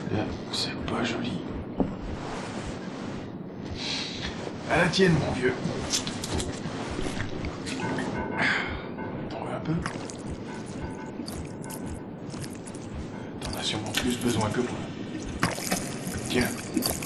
Là, c'est pas joli. À la tienne, mon vieux. T'en veux un peu? T'en as sûrement plus besoin que moi. Tiens.